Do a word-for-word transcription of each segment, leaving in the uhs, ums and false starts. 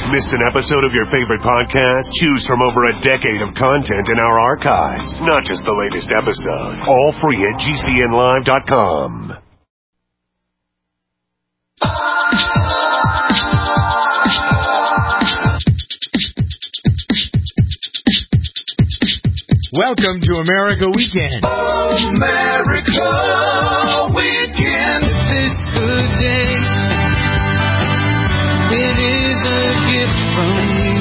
Missed an episode of your favorite podcast? Choose from over a decade of content in our archives, not just the latest episode. All free at G C N live dot com. Welcome to America Weekend. America Weekend. This good day. It is a gift from you.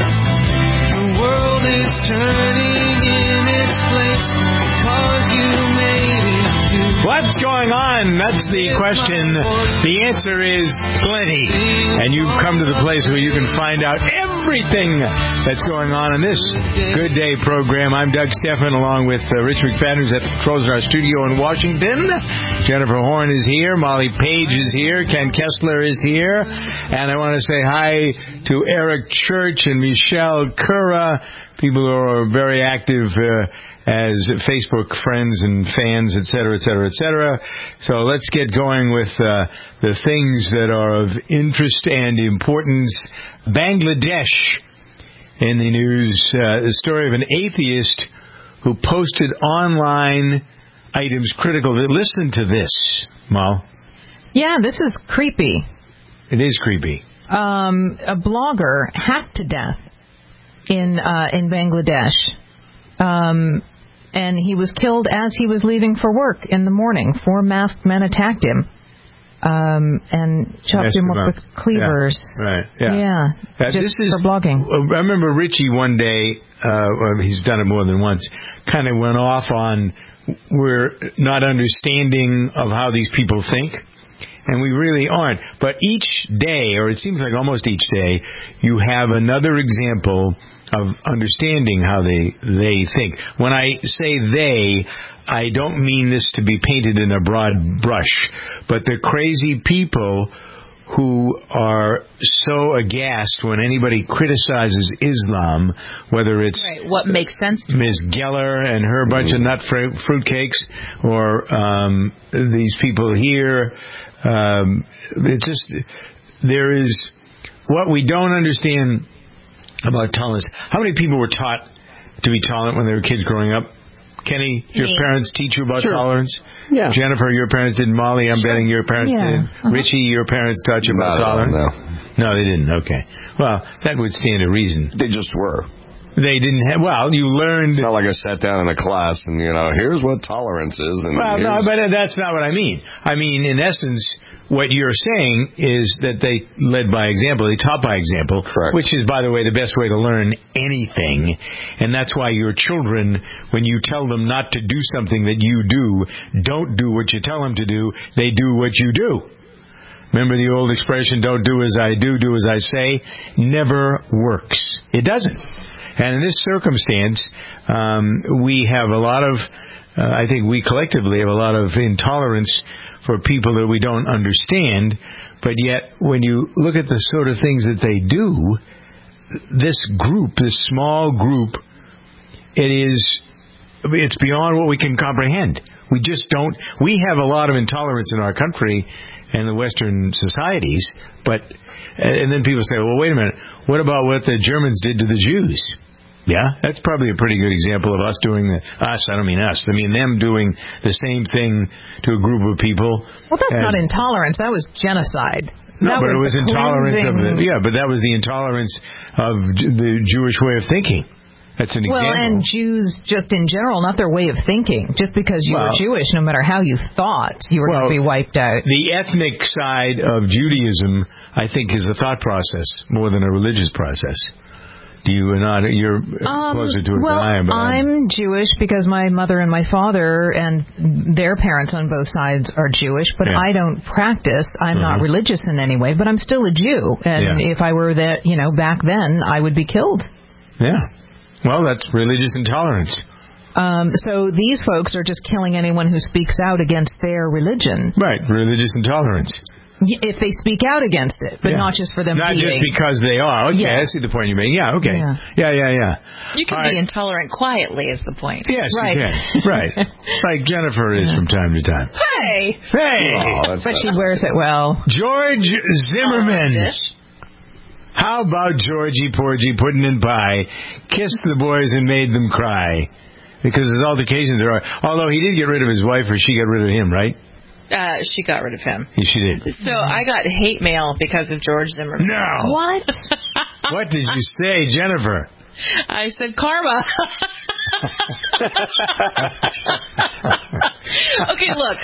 The world is turning in its place because you made it too. What's going on? That's the question. The answer is plenty. And you've come to the place where you can find out everything that's going on in this Good Day program. I'm Doug Stephan, along with uh, Rich McFadden, who's at the controls in our studio in Washington. Jennifer Horn is here. Molly Page is here. Ken Kessler is here. And I want to say hi to Eric Church and Michelle Cura, people who are very active uh, as Facebook friends and fans, et cetera, et cetera, et cetera. So let's get going with uh, the things that are of interest and importance. Bangladesh in the news, uh, the story of an atheist who posted online items critical. Listen to this, Mal. Yeah, this is creepy. It is creepy. Um, a blogger hacked to death in uh, in Bangladesh. Um, and he was killed as he was leaving for work in the morning. Four masked men attacked him. Um, and chopped him up with cleavers. Yeah, right, yeah. Yeah, uh, just this is, for blogging. I remember Richie one day, uh, well, he's done it more than once, kind of went off on we're not understanding of how these people think. And we really aren't. But each day, or it seems like almost each day, you have another example of understanding how they they think. When I say they, I don't mean this to be painted in a broad brush, but the crazy people who are so aghast when anybody criticizes Islam, whether it's right, what makes sense to Miz Geller and her bunch of nut fruit fruitcakes, or um, these people here. Um, it's just, there is, what we don't understand about tolerance. How many people were taught to be tolerant when they were kids growing up? Kenny, your Me. parents teach you about Sure. tolerance? Yeah. Jennifer, your parents did. Molly, I'm Sure. betting your parents Yeah. did. Uh-huh. Richie, your parents taught you about Not at all, tolerance? no. No, they didn't. Okay. Well, that would stand to reason. They just were. They didn't have, well, you learned. It's not like I sat down in a class and, you know, here's what tolerance is. And Well, no, here's- but that's not what I mean. I mean, in essence, what you're saying is that they led by example, they taught by example, Correct. which is, by the way, the best way to learn anything. And that's why your children, when you tell them not to do something that you do, don't do what you tell them to do, they do what you do. Remember the old expression, don't do as I do, do as I say? Never works. It doesn't. And in this circumstance, um, we have a lot of, uh, I think we collectively have a lot of intolerance for people that we don't understand. But yet, when you look at the sort of things that they do, this group, this small group, it is, it's beyond what we can comprehend. We just don't, we have a lot of intolerance in our country and the Western societies, but, and then people say, well, wait a minute, what about what the Germans did to the Jews? Yeah, that's probably a pretty good example of us doing the, us, I don't mean us, I mean them doing the same thing to a group of people. Well, that's as, not intolerance. That was genocide. No, that but was it was the intolerance of the, cleansing. yeah, but that was the intolerance of J- the Jewish way of thinking. That's an Well, example. and Jews just in general, not their way of thinking. Just because you Well, were Jewish, no matter how you thought, you were well, going to be wiped out. The ethnic side of Judaism, I think, is a thought process more than a religious process. Do you not? You're Um, closer to it well, than I am. But I'm, I'm Jewish because my mother and my father and their parents on both sides are Jewish, but Yeah. I don't practice. I'm Mhm. not religious in any way, but I'm still a Jew. And Yeah. if I were that, you know, back then, I would be killed. yeah. Well, that's religious intolerance. Um, so these folks are just killing anyone who speaks out against their religion. Right, religious intolerance. Y- If they speak out against it, but Yeah. not just for them Not being. just because they are. Okay, Yeah. I see the point you're making. Yeah, okay. Yeah. Yeah, yeah, yeah. You can All be right. intolerant quietly is the point. Yes, Right. you can. Right. Like Jennifer is from time to time. Hey! Hey! Oh, that's But not- she wears it well. George Zimmerman. Dish. How about Georgie Porgy putting in pie, kissed the boys and made them cry? Because his altercations are... Although he did get rid of his wife, or she got rid of him, right? Uh, she got rid of him. Yeah, she did. So I got hate mail because of George Zimmerman. No. What? What did you say, Jennifer? I said karma. Okay, look.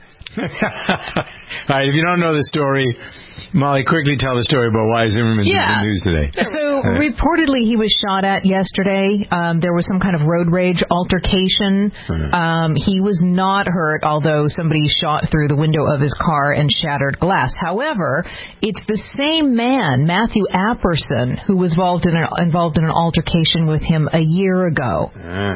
All right, if you don't know the story, Molly, quickly tell the story about why Zimmerman's Yeah. in the news today. So reportedly he was shot at yesterday. Um, there was some kind of road rage altercation. Um, he was not hurt, although somebody shot through the window of his car and shattered glass. However, it's the same man, Matthew Apperson, who was involved in, a, involved in an altercation with him a year ago.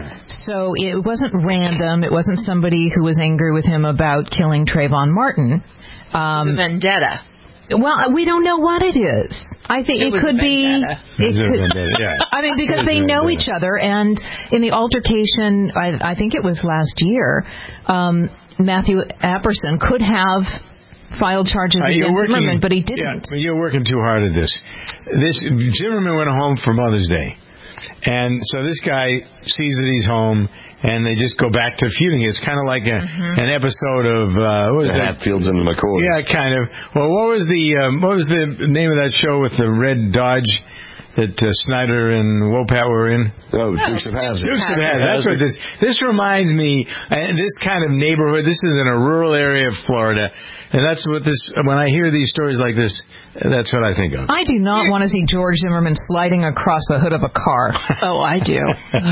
So it wasn't random. It wasn't somebody who was angry with him about killing Trayvon Martin. Um, It's a vendetta. Well, we don't know what it is. I think it, It was could a be. vendetta. It It was a could, vendetta, yeah. I mean, because It was they a know vendetta. each other, and in the altercation, I, I think it was last year, um, Matthew Apperson could have filed charges Uh, against you're working, Zimmerman, but he Yeah, didn't. but you're working too hard at this. This Zimmerman went home for Mother's Day, and so this guy sees that he's home, and they just go back to feuding. It's kind of like a, Mm-hmm. an episode of uh, what was The that? Hatfields and the McCoys. Yeah, kind of. Well, what was the um, what was the name of that show with the red Dodge that uh, Snyder and Wopat were in? Oh, Dukes of Hazzard. Dukes of Hazzard. That's what this. This reminds me. And this kind of neighborhood. This is in a rural area of Florida, and that's what this. When I hear these stories like this, that's what I think of. I do not want to see George Zimmerman sliding across the hood of a car. Oh, I do.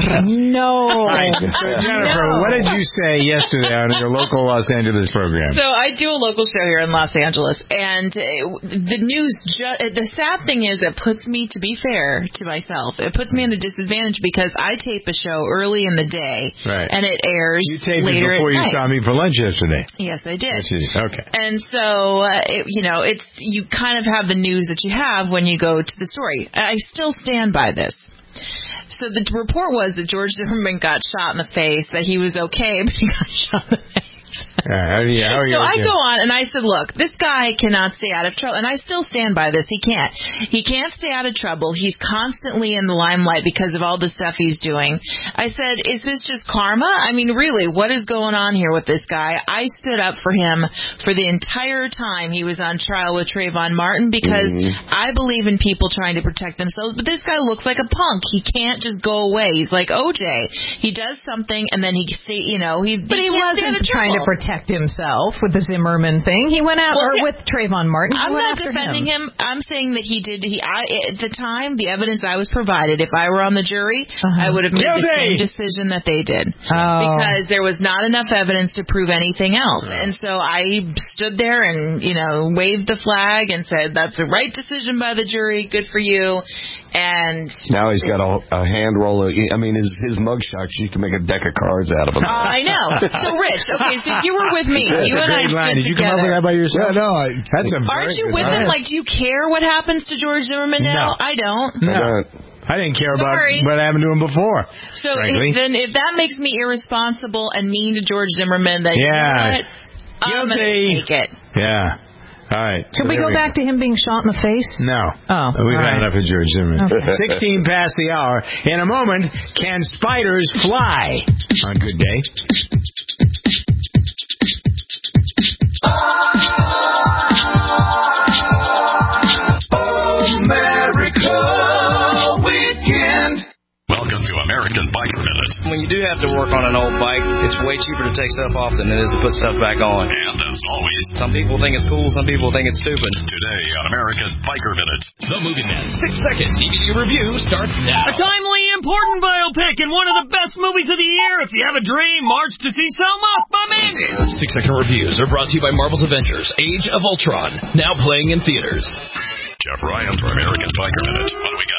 No. All right. So Jennifer, No. what did you say yesterday on your local Los Angeles program? So I do a local show here in Los Angeles, and uh, the news. Ju- the sad thing is, it puts me, to be fair to myself, it puts me at a disadvantage because I tape a show early in the day, Right. and it airs You taped it later before at you night. saw me for lunch yesterday. Yes, I did. Yes, you did. Okay. And so, uh, it, you know, it's you kind of have the news that you have when you go to the story. I still stand by this. So the report was that George Zimmerman got shot in the face, that he was okay, but he got shot in the face. All right, how are you, how are you So I with go you? on and I said, look, this guy cannot stay out of trouble. And I still stand by this. He can't. He can't stay out of trouble. He's constantly in the limelight because of all the stuff he's doing. I said, is this just karma? I mean, really, what is going on here with this guy? I stood up for him for the entire time he was on trial with Trayvon Martin because Mm-hmm. I believe in people trying to protect themselves. But this guy looks like a punk. He can't just go away. He's like O J. He does something and then he, you know, he's But he wasn't trying to protect himself with the Zimmerman thing. He went out, Well, or yeah. with Trayvon Martin. He I'm went not after defending him. him. I'm saying that he did. He I, at the time, the evidence I was provided, if I were on the jury, Uh-huh. I would have made the Guilty! same decision that they did Oh. because there was not enough evidence to prove anything else. And so I stood there and you know waved the flag and said, "That's the right decision by the jury. Good for you." And Now he's got a, a hand roll. Of, I mean, his his mug shots, you can make a deck of cards out of them. I know. So Rich, okay, so if you were with me, That's you a and I great line. stood Did you come up with together. that by yourself? Yeah, no, I, That's a Aren't very you good with line. him? Like, do you care what happens to George Zimmerman now? No. I don't. No. I don't. I didn't care about Sorry. what happened to him before. So frankly. if, then if that makes me irresponsible and mean to George Zimmerman, then you know Yeah. what? I'm going to Guilty. take it. Yeah. All right. Should so we there go back to him being shot in the face? No. Oh, We've all had right. enough of George Zimmerman. Okay. sixteen past the hour. In a moment, can spiders fly? On Good Day. America Weekend. Welcome to American Biker Minute. When you do have to work on an old bike, it's way cheaper to take stuff off than it is to put stuff back on. And as always, Some people think it's cool, some people think it's stupid. today on American Biker Minute. The Movie Man six-second D V D review starts now. A timely, important biopic and one of the best movies of the year. If you have a dream, march to see Selma by Mandy. Six-second reviews are brought to you by Marvel's Avengers: Age of Ultron, now playing in theaters. Jeff Ryan for American Biker Minute. What do we got here? You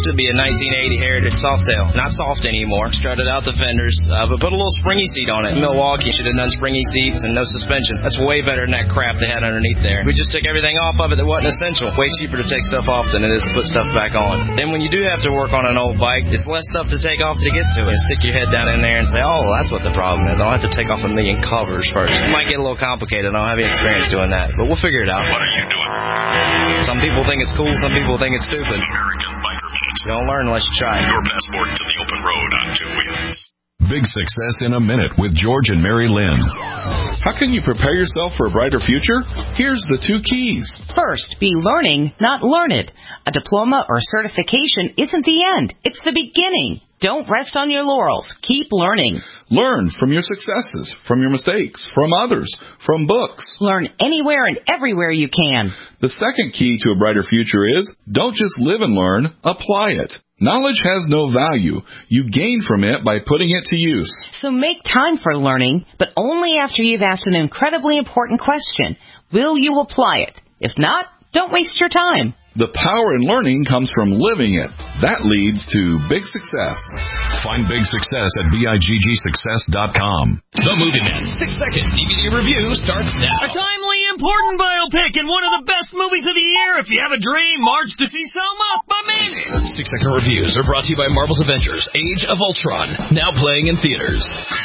used to be a nineteen eighty Heritage Softail. It's not soft anymore. Strutted out the fenders, uh, but put a little springy seat on it. In Milwaukee, should have done springy seats and no suspension. That's way better than that crap they had underneath there. We just took everything off of it that wasn't essential. Way cheaper to take stuff off than it is to put stuff back on. Then when you do have to work on an old bike, it's less stuff to take off to get to it. Stick your head down in there and say, oh, well, that's what the problem is. I'll have to take off a million covers first. It might get a little complicated. I don't have any experience doing that, but we'll figure it out. What are you doing? Some people think it's cool. Some people think it's stupid. American Biker Minute. You don't learn unless you try. Your passport to the open road on two wheels. Big Success in a Minute with George and Mary Lynn. How can you prepare yourself for a brighter future? Here's the two keys. First, be learning, not learned. A diploma or certification isn't the end. It's the beginning. Don't rest on your laurels. Keep learning. Learn from your successes, from your mistakes, from others, from books. Learn anywhere and everywhere you can. The second key to a brighter future is don't just live and learn, apply it. Knowledge has no value. You gain from it by putting it to use. So make time for learning, but only after you've asked an incredibly important question. Will you apply it? If not, don't waste your time. The power in learning comes from living it. That leads to big success. Find big success at big success dot com. The Movie Man six-second D V D review starts now. A timely, important biopic and one of the best movies of the year. If you have a dream, march to see Selma. Amazing. Six-second reviews are brought to you by Marvel's Avengers: Age of Ultron, now playing in theaters.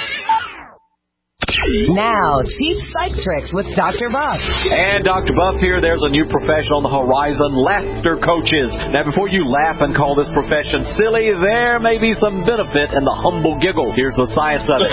Now, Cheap Psych Tricks with Doctor Buff. And Doctor Buff here. There's a new profession on the horizon, laughter coaches. Now, before you laugh and call this profession silly, there may be some benefit in the humble giggle. Here's the science of it.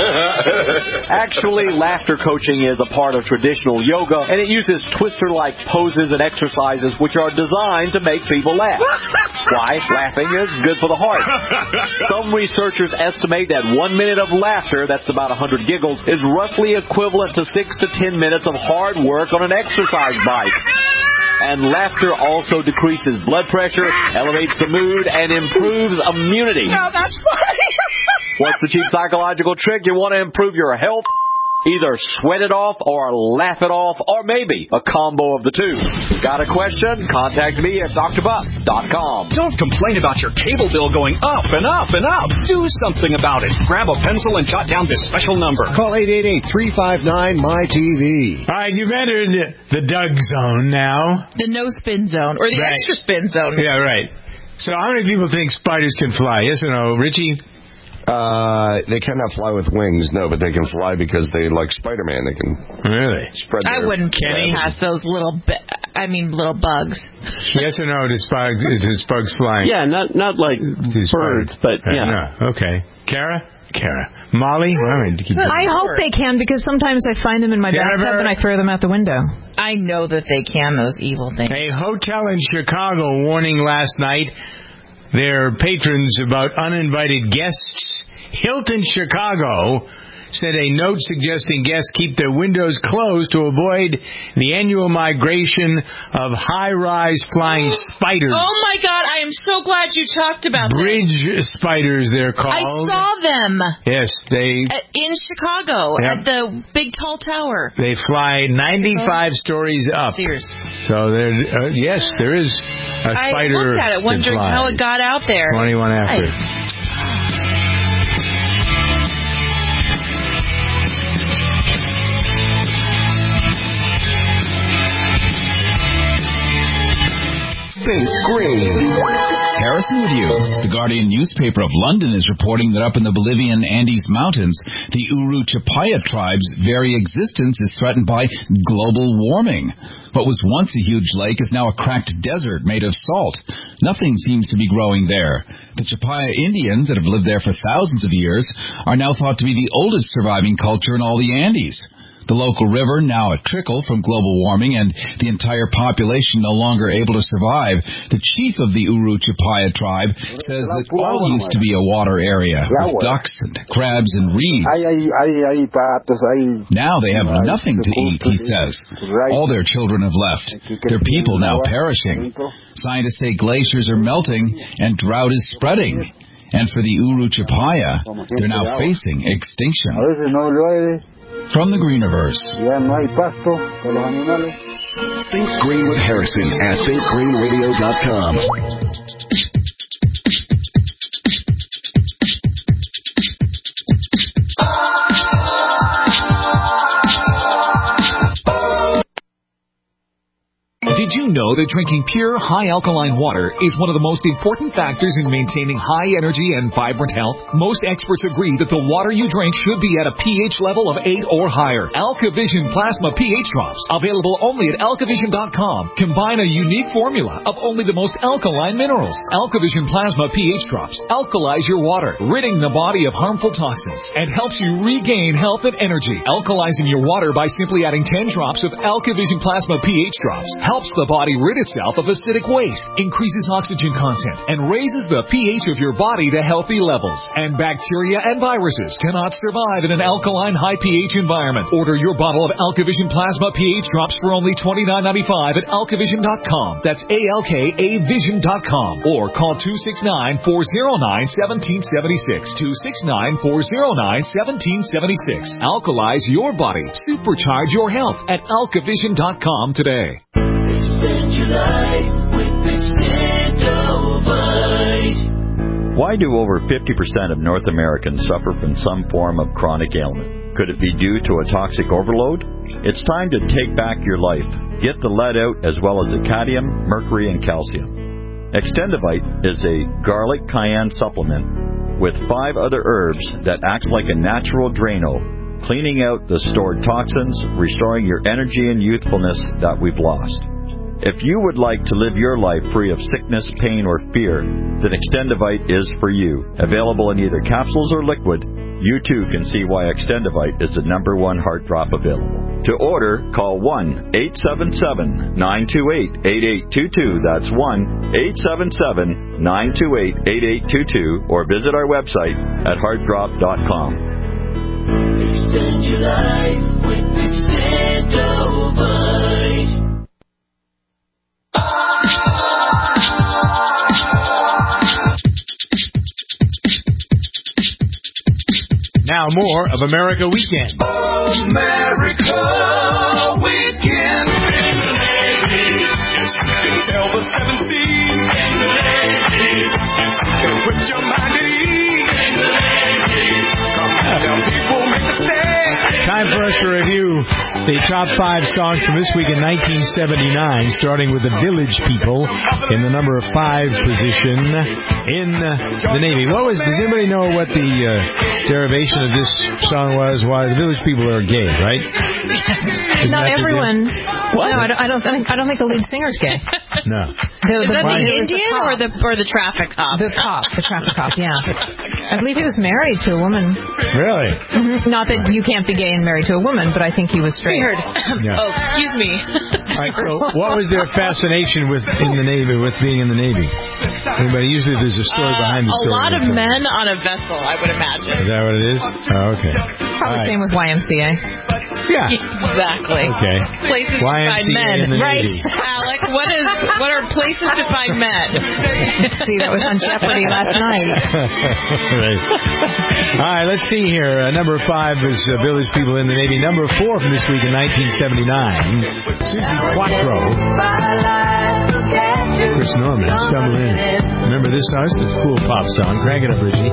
Actually, laughter coaching is a part of traditional yoga, and it uses twister-like poses and exercises which are designed to make people laugh. Why? Laughing is good for the heart. Some researchers estimate that one minute of laughter, that's about one hundred giggles, is roughly equivalent to six to ten minutes of hard work on an exercise bike. And laughter also decreases blood pressure, elevates the mood, and improves immunity. Oh, that's funny. What's the cheap psychological trick? You want to improve your health? Either sweat it off or laugh it off, or maybe a combo of the two. Got a question? Contact me at D R buff dot com. Don't complain about your cable bill going up and up and up. Do something about it. Grab a pencil and jot down this special number. Call eight eight eight, three five nine, M Y T V. All right, you've entered the Doug zone now. The no spin zone, or the right. extra spin zone. Yeah, right. So how many people think spiders can fly? Yes or no, Richie? Uh, they cannot fly with wings, no, but they can fly because they, like Spider-Man, they can really spread their I wouldn't Kenny? pass those little, bi- I mean, little bugs. Yes or no, does bugs, does bugs fly? Yeah, not not like birds, but yeah. No. Okay. Kara? Kara. Molly? All right, keep I hope they can, because sometimes I find them in my Yeah, bathtub and I throw them out the window. I know that they can, those evil things. A hotel in Chicago warning last night their patrons about uninvited guests. Hilton Chicago sent a note suggesting guests keep their windows closed to avoid the annual migration of high-rise flying spiders. Oh, my God. I am so glad you talked about Bridge them. Bridge spiders, they're called. I saw them. Yes, they... At, in Chicago, Yep. at the big tall tower. They fly ninety-five stories up. Sears. So, there, uh, yes, there is a spider I looked at it, wondering that how it got out there. twenty-one after. I, Think green. Harrison with you. The Guardian newspaper of London is reporting that up in the Bolivian Andes Mountains, the Uru Chapaya tribe's very existence is threatened by global warming. What was once a huge lake is now a cracked desert made of salt. Nothing seems to be growing there. The Chapaya Indians that have lived there for thousands of years are now thought to be the oldest surviving culture in all the Andes. The local river, now a trickle from global warming and the entire population no longer able to survive, the chief of the Uru Chapaya tribe says that all used to be a water area with ducks and crabs and reeds. Now they have nothing to eat, he says. All their children have left. Their people now perishing. Scientists say glaciers are melting and drought is spreading. And for the Uru Chapaya, they're now facing extinction. From the Greeniverse. Think Green with Harrison at think green radio dot com. know that drinking pure, high-alkaline water is one of the most important factors in maintaining high energy and vibrant health? Most experts agree that the water you drink should be at a pH level of eight or higher. AlkaVision Plasma pH Drops, available only at alkavision dot com, combine a unique formula of only the most alkaline minerals. AlkaVision Plasma pH Drops alkalize your water, ridding the body of harmful toxins, and helps you regain health and energy. Alkalizing your water by simply adding ten drops of AlkaVision Plasma pH Drops helps the body rid itself of acidic waste, increases oxygen content, and raises the pH of your body to healthy levels. And bacteria and viruses cannot survive in an alkaline high pH environment. Order your bottle of AlkaVision Plasma pH Drops for only twenty-nine ninety-five at alkavision dot com. That's A L K A vision dot com. Or call two six nine, four oh nine, one seven seven six. two six nine, four oh nine, one seven seven six. Alkalize your body. Supercharge your health at alkavision dot com today. Extend your life with Extendovite. Why do over fifty percent of North Americans suffer from some form of chronic ailment? Could it be due to a toxic overload? It's time to take back your life. Get the lead out as well as the cadmium, mercury, and calcium. Extendovite is a garlic cayenne supplement with five other herbs that acts like a natural Drano, cleaning out the stored toxins, restoring your energy and youthfulness that we've lost. If you would like to live your life free of sickness, pain, or fear, then Extendovite is for you. Available in either capsules or liquid, you too can see why Extendovite is the number one heart drop available. To order, call one eight seven seven, nine two eight, eight eight two two. That's one eight seven seven, nine two eight, eight eight two two, or visit our website at heart drop dot com. Extend your life with Extendovite. Now more of America Weekend. America Weekend. In the Navy. Sail the seven seas. In the Navy. Put your mind at ease. In the Navy. Come down, people, make a stand. Time for us to review the top five songs from this week in nineteen seventy-nine, starting with the Village People in the number five position in the Navy. What was? Does anybody know what the uh, derivation of this song was? Why the Village People are gay, right? Not everyone. What? No, I don't. I don't think. I don't think the lead singer's gay. No. The, Is the, that the the Indian the or the or the traffic cop? The cop, the traffic cop. Yeah. I believe he was married to a woman. Really? Mm-hmm. Not that you can't be gay and married to a woman, but I think he was straight. Weird. Yeah. Oh, excuse me. All right. So, what was their fascination with in the Navy, with being in the Navy? Anybody? Usually, there's a story Uh, behind the a story. lot of men on a vessel, I would imagine. Is that what it is? Oh, okay. Probably All right. same with Y M C A. Yeah. Exactly. Okay. Places Y M C A to find men. in the Right. Navy. Alec, what is what are places to find men? See, that was on Jeopardy last night. Right. All right, let's see here. Uh, number five is uh, Village People in the Navy. Number four from this week in nineteen seventy-nine, Susie Quattro. Chris Norman, Stumble In. Remember this song? This is a cool pop song. Crank it up, Richie.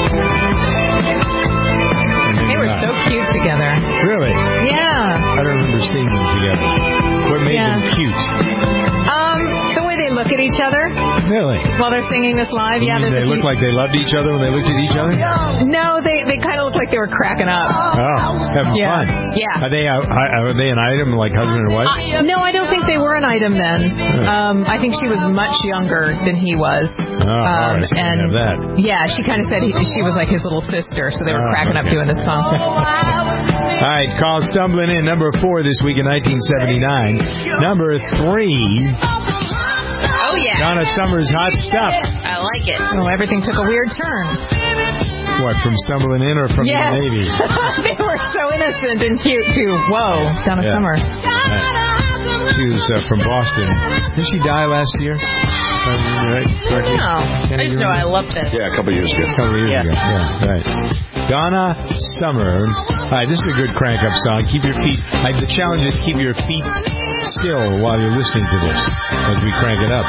They were so cute together. Really? Yeah. I don't remember seeing them together. What made Yeah. them cute? Um, the way they look at each other Really? while they're singing this live. You Yeah. mean there's they a looked few- like they loved each other when they looked at each other? No, they they kind of look like they were cracking up. Oh, having Yeah. fun. Yeah. Are they uh, are they an item like husband and wife? Uh, no, I don't think they were an item then. Um, I think she was much younger than he was. Oh, all right. So we and have that. yeah, she kind of said he, she was like his little sister, so they were Oh, cracking up okay. doing this song. All right, call Stumbling In, number four this week in nineteen seventy-nine. Number three, Oh yeah. Donna Summer's Hot Stuff. I like it. Oh, everything took a weird turn. What, from Stumbling In or from Yes. the Navy? They were so innocent and cute too. Whoa, Donna Yeah. Summer. Right. She was uh, from Boston. Did she die last year? Uh, right, correctly? No, I just know I loved it. Yeah, a couple years ago. A couple of years Yeah. ago. Yeah, right. Donna Summer. All right, this is a good crank up song. Keep your feet. I, the challenge is keep your feet still while you're listening to this as we crank it up.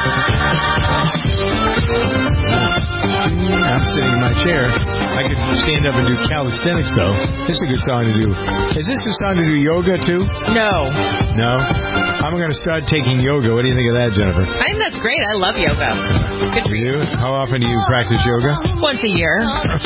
I'm sitting in my chair. I could stand up and do calisthenics, though. This is a good song to do. Is this a song to do yoga, too? No. No? I'm going to start taking yoga. What do you think of that, Jennifer? I think that's great. I love yoga. Good for you. How often do you practice yoga? Once a year.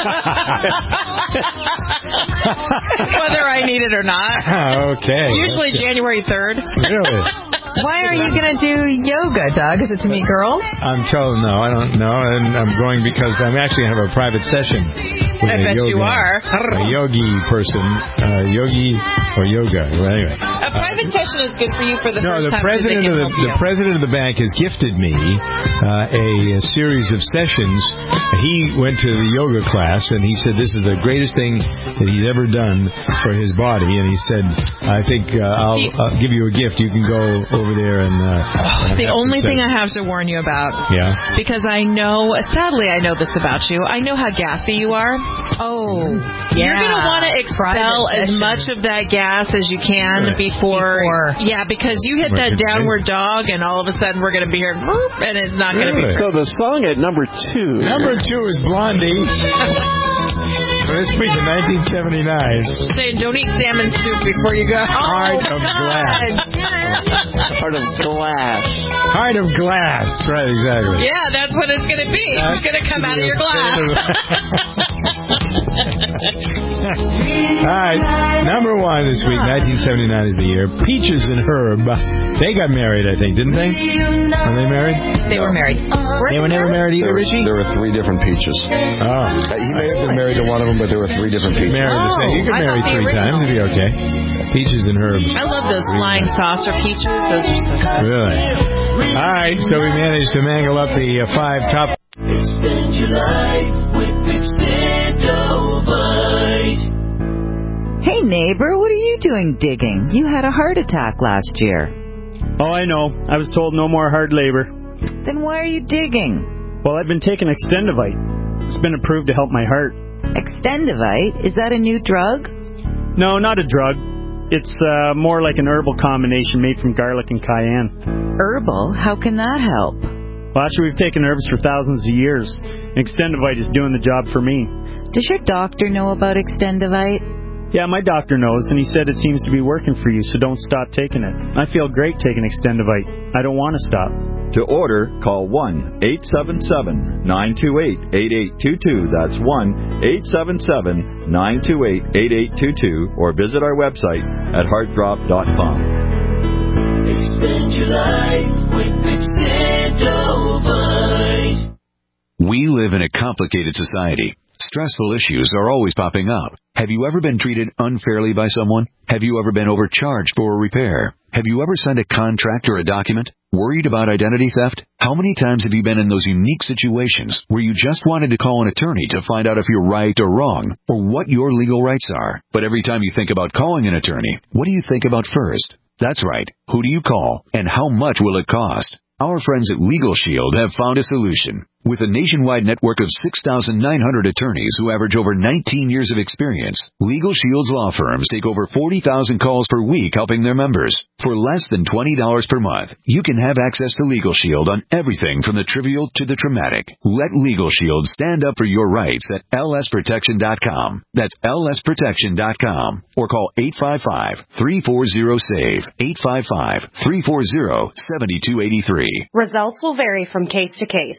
Whether I need it or not. Okay. Usually January third. Really? Why are you going to do yoga, Doug? Is it to meet girls? I'm told no, I don't know, and I'm going because I'm actually going to have a private session with I a bet yogi, you are. a yogi person, uh, yogi or yoga. Well, anyway, a private uh, session is good for you for the no, first the time. president of the, the president of the bank has gifted me uh, a, a series of sessions. He went to the yoga class and he said this is the greatest thing that he's ever done for his body. And he said, I think uh, I'll uh, give you a gift. You can go over there and. Uh, the only thing I have to warn you about. Yeah. Because I know, sadly, I know this about you. I know how gassy you are. Oh. Yeah. You're going to want to expel as much of that gas as you can right. before, before. Yeah, because you hit that downward dog, and all of a sudden we're going to be here, and it's not going to really? be. So the song at number two. Number two is Blondie. This week in nineteen seventy-nine. Saying, don't eat salmon soup before you go. Heart of glass. Heart of glass. Heart of glass. Right, exactly. Yeah, that's what it's going to be. That's it's going to come out of your glass. All right. Number one this week, nineteen seventy-nine is the year. Peaches and Herb. They got married, I think, didn't they? Were they married? They were married. They were never married either, there, Richie? There were three different Peaches. Oh. Uh, he may have been married to one of them, but there were three different Peaches. Married the same. You can marry three times. It'd be okay. Peaches and Herb. I love those flying saucer peaches. Those are so good. Really? All right, so we managed to mangle up the uh, five top. Expand your life with Extendovite. Hey, neighbor, what are you doing digging? You had a heart attack last year. Oh, I know. I was told no more hard labor. Then why are you digging? Well, I've been taking Extendovite. It's been approved to help my heart. Extendovite? Is that a new drug? No, not a drug. It's uh, more like an herbal combination made from garlic and cayenne. Herbal? How can that help? Well, actually, we've taken herbs for thousands of years. Extendovite is doing the job for me. Does your doctor know about Extendovite? Yeah, my doctor knows, and he said it seems to be working for you, so don't stop taking it. I feel great taking Extendovite. I don't want to stop. To order, call one eight seven seven, nine two eight, eight eight two two. That's one eight seven seven, nine two eight, eight eight two two, or visit our website at heart drop dot com. Expand your life with Extendovite. We live in a complicated society. Stressful issues are always popping up. Have you ever been treated unfairly by someone? Have you ever been overcharged for a repair? Have you ever signed a contract or a document? Worried about identity theft? How many times have you been in those unique situations where you just wanted to call an attorney to find out if you're right or wrong, or what your legal rights are? But every time you think about calling an attorney, what do you think about first? That's right. Who do you call, and how much will it cost? Our friends at Legal Shield have found a solution. With a nationwide network of six thousand nine hundred attorneys who average over nineteen years of experience, Legal Shield's law firms take over forty thousand calls per week helping their members. For less than twenty dollars per month, you can have access to Legal Shield on everything from the trivial to the traumatic. Let Legal Shield stand up for your rights at L S protection dot com. That's L S protection dot com. Or call eight five five, three four zero, SAVE, eight five five, three four zero, seven two eight three. Results will vary from case to case.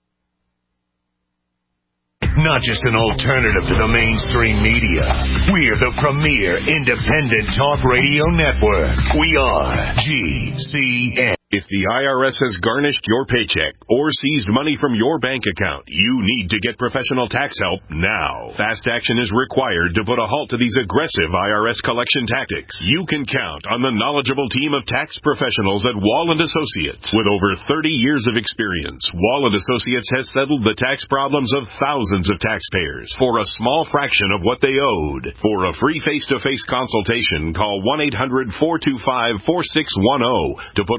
Not just an alternative to the mainstream media. We're the premier independent talk radio network. We are G C N. If the I R S has garnished your paycheck or seized money from your bank account, you need to get professional tax help now. Fast action is required to put a halt to these aggressive I R S collection tactics. You can count on the knowledgeable team of tax professionals at Wall and Associates. With over thirty years of experience, Wall and Associates has settled the tax problems of thousands of taxpayers for a small fraction of what they owed. For a free face-to-face consultation, call one eight hundred, four two five, four six one zero to put a Wall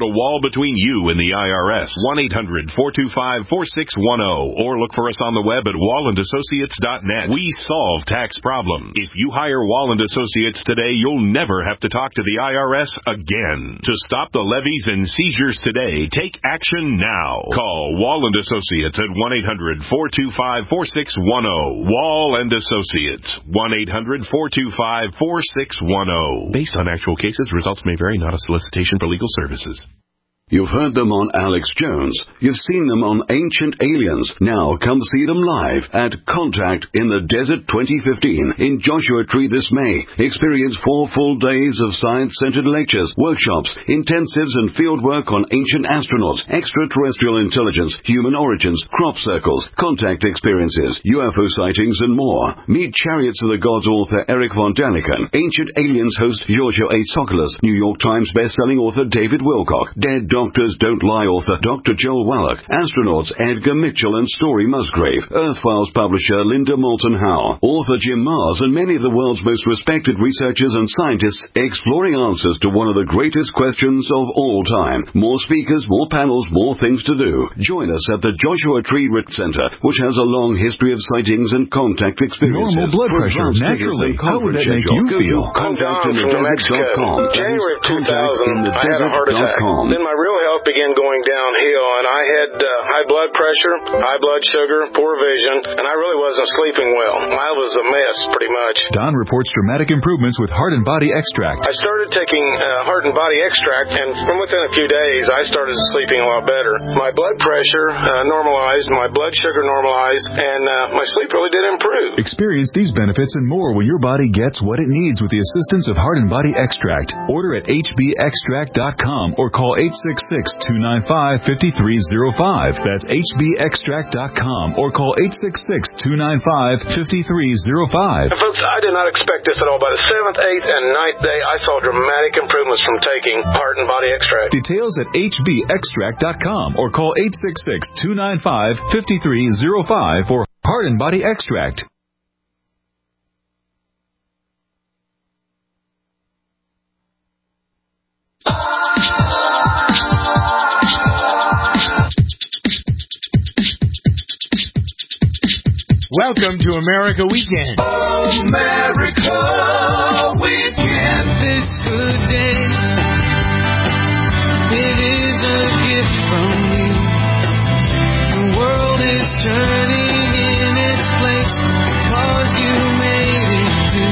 between you and the I R S. one eight hundred four two five four six one zero or look for us on the web at wall and associates dot net. We solve tax problems. If you hire Wall and Associates today, you'll never have to talk to the I R S again. To stop the levies and seizures today, take action now. Call Wall and Associates at one eight hundred four two five four six one zero. Wall and Associates, one eight hundred four two five four six one zero. Based on actual cases, results may vary, not a solicitation for legal services. You've heard them on Alex Jones. You've seen them on Ancient Aliens. Now come see them live at Contact in the Desert twenty fifteen in Joshua Tree this May. Experience four full days of science-centered lectures, workshops, intensives, and field work on ancient astronauts, extraterrestrial intelligence, human origins, crop circles, contact experiences, U F O sightings, and more. Meet Chariots of the Gods author Eric von Daniken, Ancient Aliens host Giorgio A. Tsoukalos, New York Times bestselling author David Wilcock, Dead Doctors Don't Lie author Doctor Joel Wallach, astronauts Edgar Mitchell and Story Musgrave, Earth Files publisher Linda Moulton Howe, author Jim Mars, and many of the world's most respected researchers and scientists exploring answers to one of the greatest questions of all time. More speakers, more panels, more things to do. Join us at the Joshua Tree Rit Center, which has a long history of sightings and contact experiences. Normal blood For pressure, advance naturally. tickets and How would that conference make you schedule, feel? go to contact in the desert dot com. January of two thousand, I had a heart attack. Then my real health began going downhill, and I had uh, high blood pressure, high blood sugar, poor vision, and I really wasn't sleeping well. I was a mess, pretty much. Don reports dramatic improvements with Heart and Body Extract. I started taking uh, Heart and Body Extract, and from within a few days, I started sleeping a lot better. My blood pressure uh, normalized, my blood sugar normalized, and uh, my sleep really did improve. Experience these benefits and more when your body gets what it needs with the assistance of Heart and Body Extract. Order at H B extract dot com or call eight six six, two nine five, five three zero five. That's H B extract dot com or call eight six six, two nine five, five three zero five. And folks, I did not expect this at all. By the seventh, eighth, and ninth day, I saw dramatic improvements from taking Heart and Body Extract. Details at H B extract dot com or call eight six six, two nine five, five three zero five for Heart and Body Extract. Welcome to America Weekend. America Weekend. This good day, it is a gift from you. The world is turning in its place because you made it to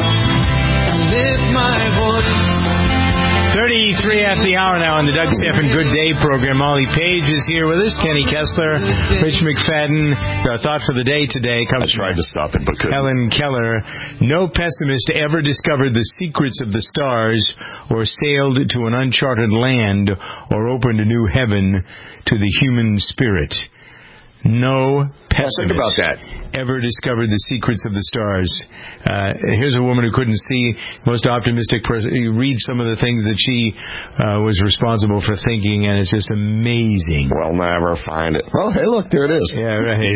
lift my voice. thirty-three after the hour now on the Doug Stephan Good Day program. Molly Page is here with us. Kenny Kessler, Rich McFadden. Our thought for the day today comes I tried to stop it, but couldn't. Helen Keller. No pessimist ever discovered the secrets of the stars or sailed to an uncharted land or opened a new heaven to the human spirit. No pessimist Think about that. ever discovered the secrets of the stars. Uh, here's a woman who couldn't see, most optimistic person. You read some of the things that she uh, was responsible for thinking, and it's just amazing. We'll never find it. Well, hey, look, there it is. Yeah, right.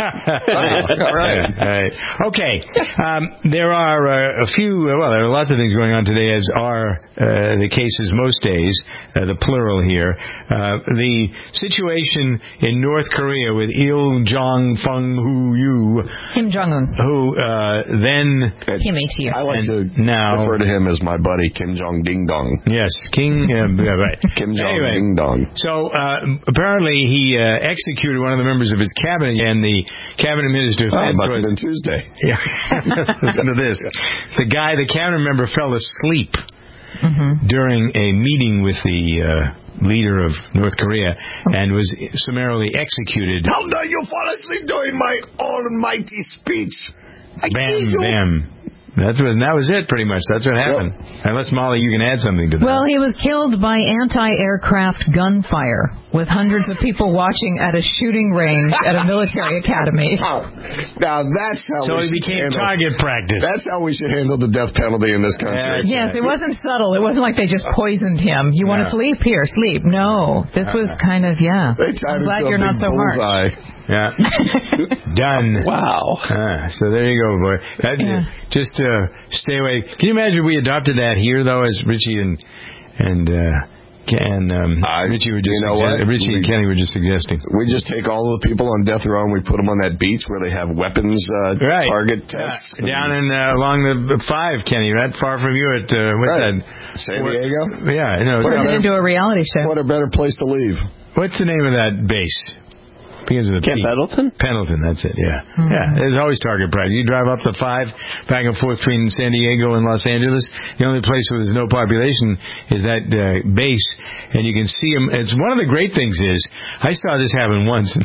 All right. Yeah, right. Okay. Um, there are uh, a few, well, there are lots of things going on today, as are uh, the cases most days, uh, the plural here. Uh, the situation in North Korea with Il Jong-fung-hu-yu, Kim Jong-un. who uh, then... Kim A T U. I like and to now, refer to him as my buddy Kim Jong Ding Dong. Yes, King... Uh, right. Kim Jong anyway, Ding Dong. So uh, apparently he uh, executed one of the members of his cabinet, and the cabinet minister... Oh, it must was, have been Tuesday. Yeah. Listen to this. The guy, the cabinet member, fell asleep mm-hmm. during a meeting with the uh, leader of North Korea and was summarily executed. How dare you fall asleep during my almighty speech? I bam, bam. That's what, that was it, pretty much. That's what happened. Yep. Unless, Molly, you can add something to that. Well, he was killed by anti-aircraft gunfire with hundreds of people watching at a shooting range at a military academy. Oh, now that's how so we it became handle, target practice. That's how we should handle the death penalty in this country. Yes, it wasn't subtle. It wasn't like they just poisoned him. You want to yeah. sleep? Here, sleep. No. This was kind of, yeah. I'm glad you're not so bullseye. harsh. Yeah. Done. Wow. Ah, so there you go, boy. That, yeah. Just uh, stay away. Can you imagine if we adopted that here, though, as Richie and and uh, And um, I, Richie, were just you know sugge- what? Richie we, and Kenny were just suggesting. We just take all of the people on death row and we put them on that beach where they have weapons uh, right. target yeah. tests. Down in uh, along the five, Kenny, right far from you at uh, what's right. that? San Diego. Yeah, no. Turn it into a reality show. What a better place to leave. What's the name of that base? Begins with a Camp P. Pendleton? Pendleton, that's it, yeah. Mm-hmm. Yeah, there's always target practice. You drive up the five, back and forth between San Diego and Los Angeles. The only place where there's no population is that uh, base, and you can see them. It's one of the great things is, I saw this happen once.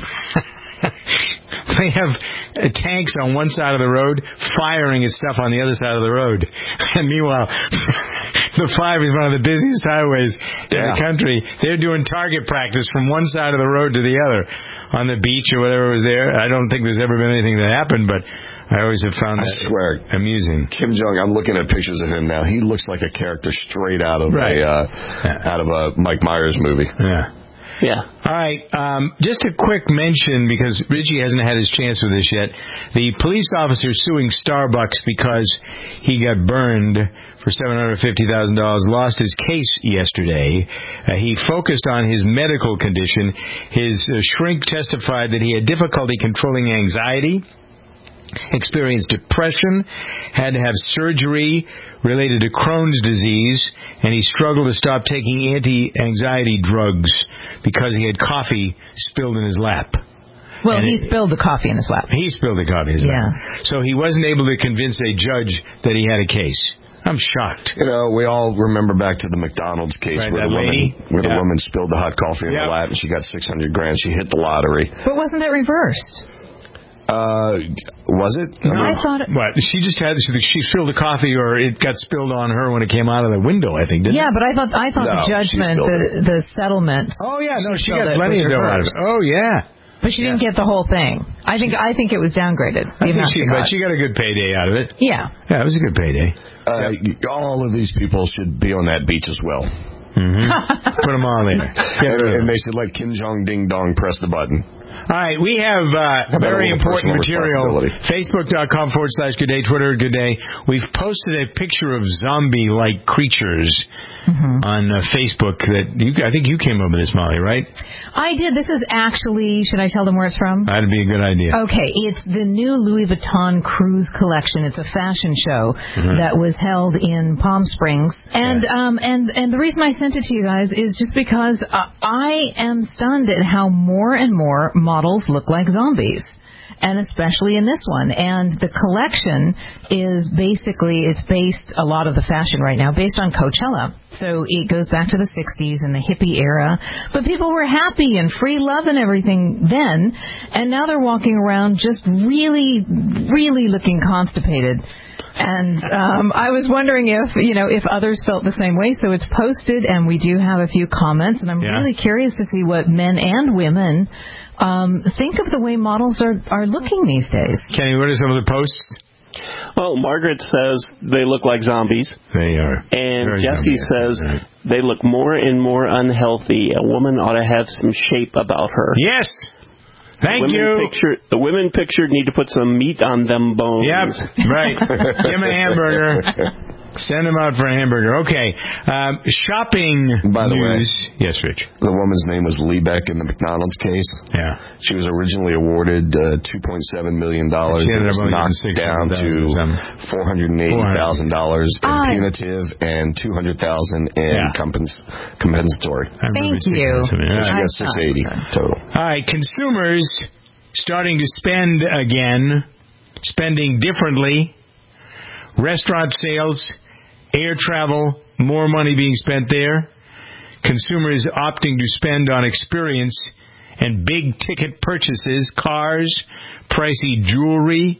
They have uh, tanks on one side of the road firing at stuff on the other side of the road. And meanwhile, the five is one of the busiest highways in yeah. the country. They're doing target practice from one side of the road to the other on the beach or whatever was there. I don't think there's ever been anything that happened, but I always have found I that swear, amusing. Kim Jong, I'm looking at pictures of him now. He looks like a character straight out of right. a uh, yeah. out of a Mike Myers movie. Yeah. Yeah. All right. Um, just a quick mention, because Richie hasn't had his chance with this yet. The police officer suing Starbucks because he got burned for seven hundred fifty thousand dollars lost his case yesterday. Uh, he focused on his medical condition. His uh, shrink testified that he had difficulty controlling anxiety, experienced depression, had to have surgery related to Crohn's disease, and he struggled to stop taking anti-anxiety drugs because he had coffee spilled in his lap. Well, and he it, spilled the coffee in his lap. He spilled the coffee in his yeah. lap. So he wasn't able to convince a judge that he had a case. I'm shocked. You know, we all remember back to the McDonald's case right, where, the woman, where yeah. the woman spilled the hot coffee in yep. her lap and she got six hundred grand. She hit the lottery. But wasn't that reversed? Uh, was it? No, I, mean, I thought it... What? She just had, she spilled the coffee or it got spilled on her when it came out of the window, I think, didn't yeah, it? Yeah, but I thought I thought no, the judgment, the, the settlement... Oh, yeah, no, she, she got it plenty of dough out of it. Oh, yeah. But she yeah. didn't get the whole thing. I think I think it was downgraded. I think she, she but she got a good payday out of it. Yeah. Yeah, it was a good payday. Uh, yep. All of these people should be on that beach as well. Mm-hmm. Put them all in. And, and they should let Kim Jong Ding Dong press the button. All right, we have uh, very important material. Facebook.com forward slash Good Day, Twitter, Good Day. We've posted a picture of zombie-like creatures mm-hmm. on uh, Facebook that you, I think you came up with this, Molly, right? I did. This is actually, should I tell them where it's from? That'd be a good idea. Okay, it's the new Louis Vuitton Cruise Collection. It's a fashion show mm-hmm. that was held in Palm Springs. And yeah. um and, and the reason I sent it to you guys is just because uh, I am stunned at how more and more models look like zombies, and especially in this one. And the collection is basically, it's based, a lot of the fashion right now, based on Coachella. So it goes back to the sixties and the hippie era. But people were happy and free love and everything then, and now they're walking around just really, really looking constipated. And um, I was wondering if, you know, if others felt the same way. So it's posted, and we do have a few comments, and I'm yeah. really curious to see what men and women um, think of the way models are, are looking these days. Kenny, what are some of the posts? Well, Margaret says they look like zombies. They are. And Very Jesse says right. they look more and more unhealthy. A woman ought to have some shape about her. Yes. Thank the you. Picture, the women pictured need to put some meat on them bones. Yep, right. Give him a hamburger. Send him out for a hamburger. Okay. Um, shopping By the news. way. Yes, Rich. The woman's name was Liebeck in the McDonald's case. Yeah. She was originally awarded uh, two point seven million dollars. It was knocked down to four hundred eighty thousand dollars in ah. punitive and two hundred thousand dollars in yeah. compens- compensatory. Thank you. So she got six hundred eighty total. All right. Consumers starting to spend again, spending differently. Restaurant sales, air travel, more money being spent there. Consumers opting to spend on experience and big ticket purchases, cars, pricey jewelry.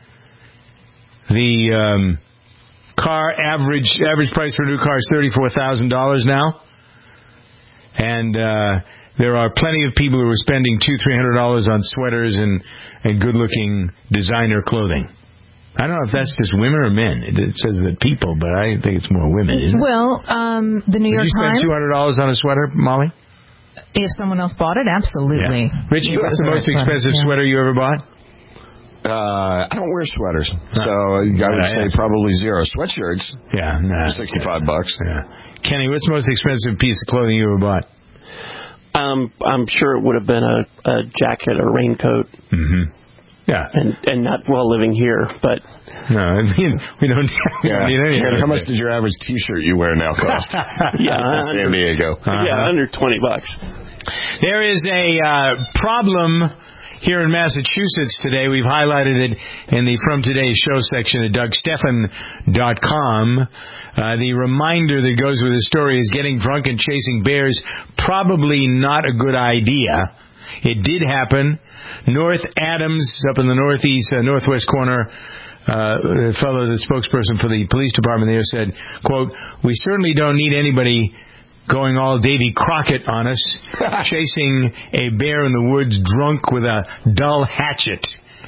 The um, car average average price for a new car is thirty-four thousand dollars now. And uh, there are plenty of people who are spending two hundred, three hundred dollars on sweaters and, and good-looking designer clothing. I don't know if that's just women or men. It says that people, but I think it's more women, isn't it? Well, um, the New York Times... Did you spend two hundred dollars on a sweater, Molly? If someone else bought it, absolutely. Yeah. Richie, what's the most expensive yeah. sweater you ever bought? Uh, I don't wear sweaters, so I would say probably zero. Sweatshirts, yeah, nah. sixty-five bucks. Yeah. Kenny, what's the most expensive piece of clothing you ever bought? Um, I'm sure it would have been a, a jacket or raincoat. Mm-hmm. Yeah, and and not while living here, but no, I mean we don't. We yeah. don't need any How much does your average T-shirt you wear now cost? yeah, San under, Diego. Uh-huh. Yeah, under twenty bucks. There is a uh, problem here in Massachusetts today. We've highlighted it in the From Today's Show section at Doug Stephan dot com. Uh, the reminder that goes with the story is getting drunk and chasing bears, probably not a good idea. It did happen. North Adams, up in the northeast, uh, northwest corner, uh, the fellow, the spokesperson for the police department there said, quote, "We certainly don't need anybody going all Davy Crockett on us, chasing a bear in the woods drunk with a dull hatchet.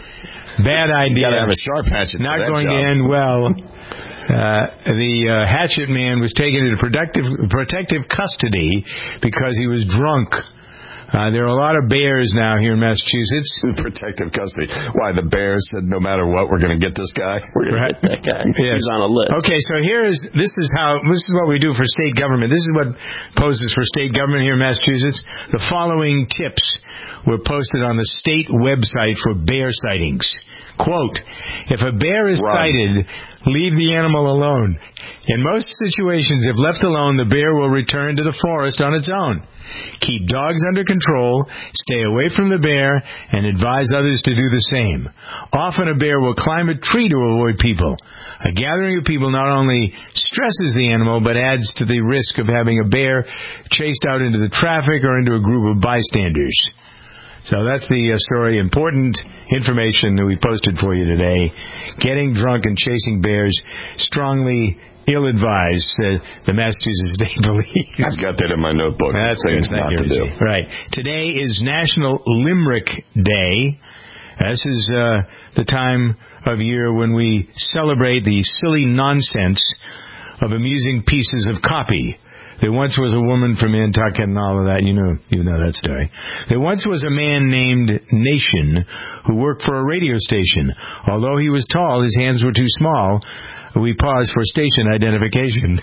Bad idea. You gotta have a sharp hatchet. Not for that going job. to end well." Uh, the uh, hatchet man was taken into protective, protective custody because he was drunk. Uh, there are a lot of bears now here in Massachusetts. Protective custody. Why, the bears said, no matter what, we're going to get this guy? We're going right. to get that guy. Yes. He's on a list. Okay, so here is, this is how, this is what we do for state government. This is what poses for state government here in Massachusetts. The following tips were posted on the state website for bear sightings. Quote, "If a bear is Run. sighted, leave the animal alone. In most situations, if left alone, the bear will return to the forest on its own. Keep dogs under control, stay away from the bear, and advise others to do the same. Often a bear will climb a tree to avoid people. A gathering of people not only stresses the animal, but adds to the risk of having a bear chased out into the traffic or into a group of bystanders." So that's the uh, story. Important information that we posted for you today. Getting drunk and chasing bears, strongly ill-advised, said the Massachusetts State Police. I've got that in my notebook. That's things good. not you, to do. Right. Today is National Limerick Day. This is uh, the time of year when we celebrate the silly nonsense of amusing pieces of copy. There once was a woman from Nantucket and all of that. You know, you know that story. There once was a man named Nation who worked for a radio station. Although he was tall, his hands were too small. We paused for station identification.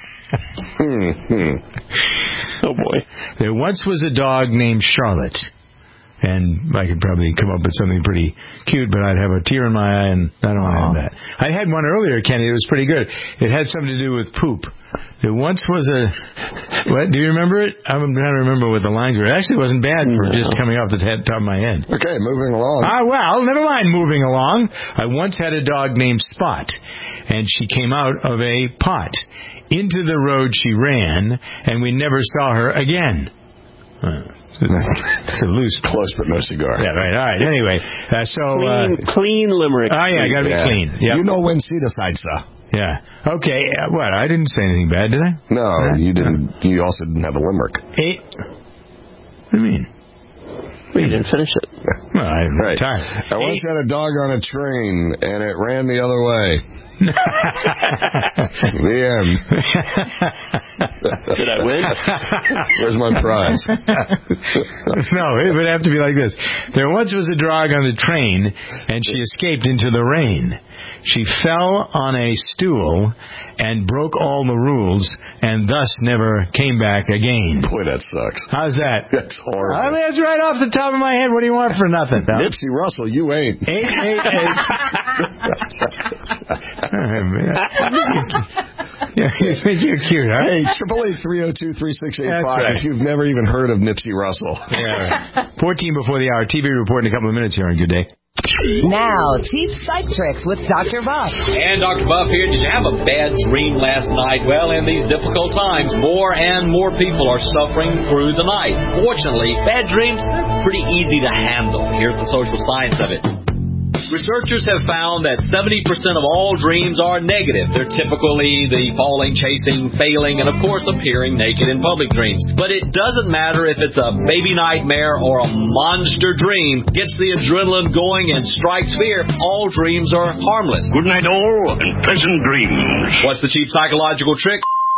Oh, boy. There once was a dog named Charlotte. And I could probably come up with something pretty cute, but I'd have a tear in my eye, and I don't want to have that. I had one earlier, Kenny. It was pretty good. It had something to do with poop. There once was a... What? Do you remember it? I'm trying to remember what the lines were. It actually wasn't bad for no. just coming off the head, top of my head. Okay, moving along. Ah, well, never mind moving along. I once had a dog named Spot, and she came out of a pot. Into the road she ran, and we never saw her again. Uh, it's a loose, close but no cigar. Yeah, right. All right. Anyway, uh, so clean, uh, clean limerick. Oh yeah, got to be yeah. clean. Yep. You know when see the side stuff. Yeah. Okay. Uh, what? I didn't say anything bad, did I? No, uh, you didn't. You also didn't have a limerick. Eight. What do you mean? Well, you didn't finish it. Well, I'm right. tired. I once had a dog on a train, and it ran the other way. The end. Did I win? Where's my prize? No, it would have to be like this. There once was a dog on the train, and she escaped into the rain. She fell on a stool and broke all the rules, and thus never came back again. Boy, that sucks. How's that? That's horrible. I mean, that's right off the top of my head. What do you want for nothing? Though? Nipsey Russell, you ain't. Eight, eight, eight. All right, man. Yeah, you think you're cute, huh? Hey, triple eight three zero two three six eight five. Right. If you've never even heard of Nipsey Russell. Yeah. Fourteen before the hour. T V report in a couple of minutes here on Good Day. Now, Cheap Psych Tricks with Doctor Buff. And Doctor Buff here. Did you have a bad dream last night? Well, in these difficult times, more and more people are suffering through the night. Fortunately, bad dreams are pretty easy to handle. Here's the social science of it. Researchers have found that seventy percent of all dreams are negative. They're typically the falling, chasing, failing, and of course appearing naked in public dreams. But it doesn't matter if it's a baby nightmare or a monster dream. Gets the adrenaline going and strikes fear. All dreams are harmless. Good night all and pleasant dreams. What's the cheap psychological trick?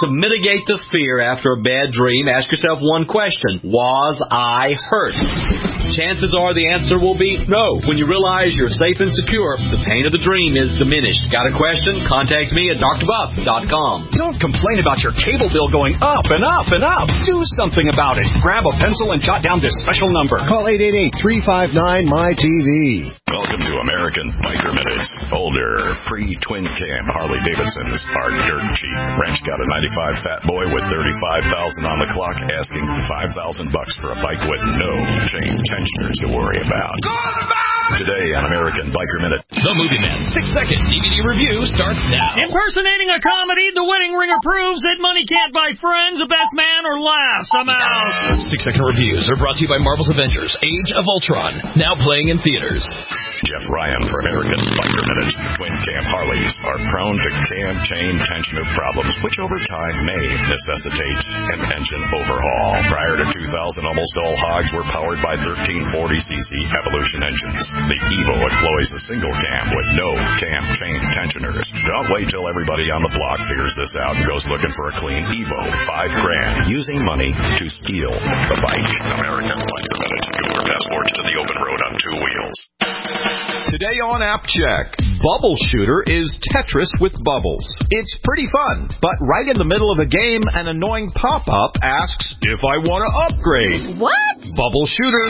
To mitigate the fear after a bad dream, ask yourself one question. Was I hurt? Chances are the answer will be no. When you realize you're safe and secure, the pain of the dream is diminished. Got a question? Contact me at d r buff dot com. Don't complain about your cable bill going up and up and up. Do something about it. Grab a pencil and jot down this special number. Call eight eight eight, three five nine, M Y T V. Welcome to American Biker Minutes. Older, pre-twin cam Harley Davidsons are dirt cheap. Wrench got a ninety-five Fat Boy with thirty-five thousand on the clock, asking five thousand bucks for a bike with no chain tensioners to worry about. Today on American Biker Minute. The Movie Man. Six-second D V D review starts now. Impersonating a comedy, The Wedding Ringer proves that money can't buy friends, the best man, or laughs. I'm out. Six-second reviews are brought to you by Marvel's Avengers, Age of Ultron, now playing in theaters. Jeff Ryan for American Biker Minute. Twin cam Harleys are prone to cam chain tensioner problems, which over time may necessitate an engine overhaul. Prior to two thousand, almost all hogs were powered by thirteen forty c c Evolution engines. The Evo employs a single cam with no cam chain tensioners. Don't wait till everybody on the block figures this out and goes looking for a clean Evo. Five grand. Using money to steal the bike. American Biker Minute. Your passports to the open road on two wheels. Today on App Check, Bubble Shooter is Tetris with bubbles. It's pretty fun, but right in the middle of a game, an annoying pop-up asks if I want to upgrade. What? Bubble Shooter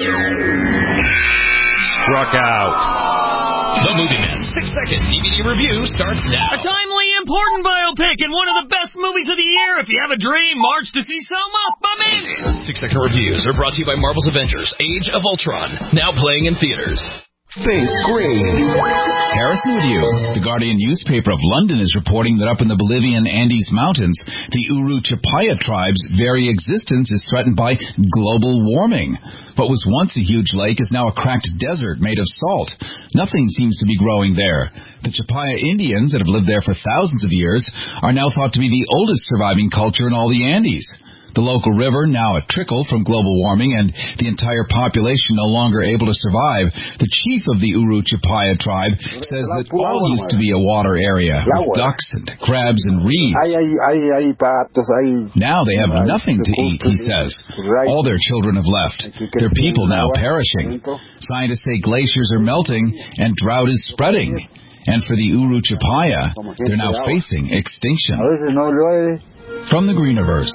struck out. The Movie Man. Six-second D V D review starts now. A timely, important biopic and one of the best movies of the year. If you have a dream, march to see Selma, my man. Six-second reviews are brought to you by Marvel's Avengers, Age of Ultron, now playing in theaters. Think green. Harrison with you. The Guardian newspaper of London is reporting that up in the Bolivian Andes Mountains, the Uru Chapaya tribe's very existence is threatened by global warming. What was once a huge lake is now a cracked desert made of salt. Nothing seems to be growing there. The Chapaya Indians that have lived there for thousands of years are now thought to be the oldest surviving culture in all the Andes. The local river, now a trickle from global warming, and the entire population no longer able to survive. The chief of the Uru Chapaya tribe says that all used to be a water area with ducks and crabs and reeds. Now they have nothing to eat, he says. All their children have left. Their people now perishing. Scientists say glaciers are melting and drought is spreading. And for the Uru Chapaya, they're now facing extinction. From the Greeniverse.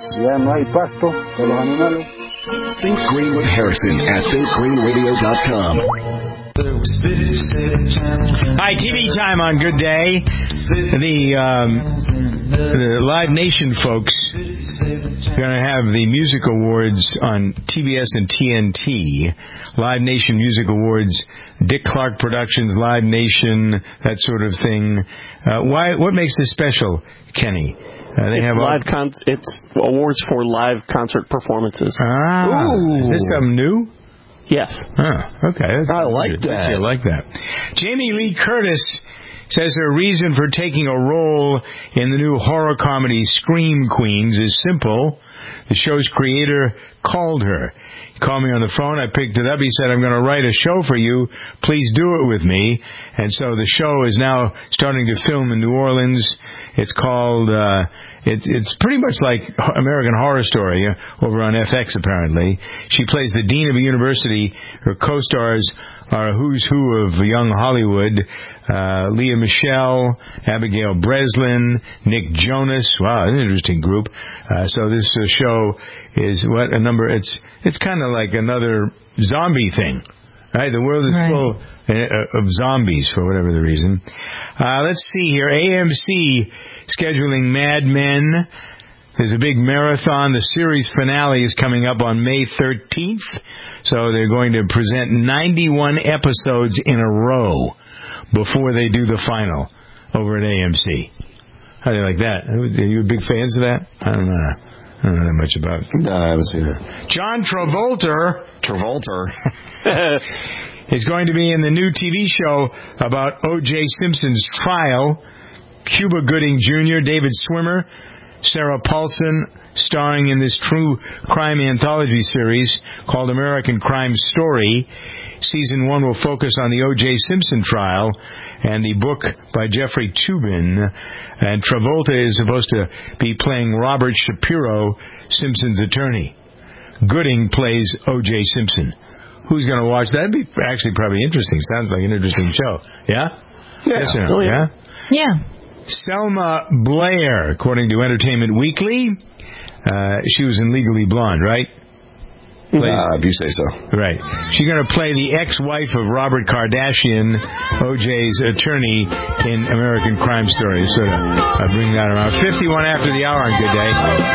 Think Green with Harrison at think green radio dot com. Hi, T V time on Good Day. The, um, the Live Nation folks are going to have the music awards on T B S and T N T. Live Nation Music Awards, Dick Clark Productions, Live Nation, that sort of thing. Uh, why? What makes this special, Kenny? Uh, they it's have live con- It's awards for live concert performances. Ah, Ooh. Is this something new? Yes. Oh, okay. That's I like good. that. I like that. Jamie Lee Curtis says her reason for taking a role in the new horror comedy Scream Queens is simple. The show's creator called her. He called me on the phone. I picked it up. He said, I'm going to write a show for you. Please do it with me. And so the show is now starting to film in New Orleans. It's called, uh, it, it's pretty much like American Horror Story uh, over on F X, apparently. She plays the dean of a university. Her co-stars are a who's who of young Hollywood. Uh, Leah Michelle, Abigail Breslin, Nick Jonas. Wow, an interesting group. Uh, so this uh, show is what a number. It's it's kind of like another zombie thing, right? The world is right. full uh, of zombies for whatever the reason. Uh, let's see here. A M C scheduling Mad Men. There's a big marathon. The series finale is coming up on May thirteenth. So they're going to present ninety-one episodes in a row before they do the final over at A M C. How do you like that? Are you big fans of that? I don't know. I don't know that much about it. No, I haven't seen it. John Travolta. Travolta. is going to be in the new T V show about O J Simpson's trial. Cuba Gooding Junior, David Swimmer, Sarah Paulson, starring in this true crime anthology series called American Crime Story. Season one will focus on the O J. Simpson trial and the book by Jeffrey Toobin. And Travolta is supposed to be playing Robert Shapiro, Simpson's attorney. Gooding plays O J. Simpson. Who's going to watch that? That'd be actually probably interesting. Sounds like an interesting show. Yeah? Yeah. Yes, sir. Oh, yeah. Yeah. Selma Blair, according to Entertainment Weekly. Uh, she was in Legally Blonde, right? Plays, uh, if you say so. Right. She's going to play the ex-wife of Robert Kardashian, O J's attorney in American Crime Story. Sort of I bring that around. fifty-one after the hour on Good Day.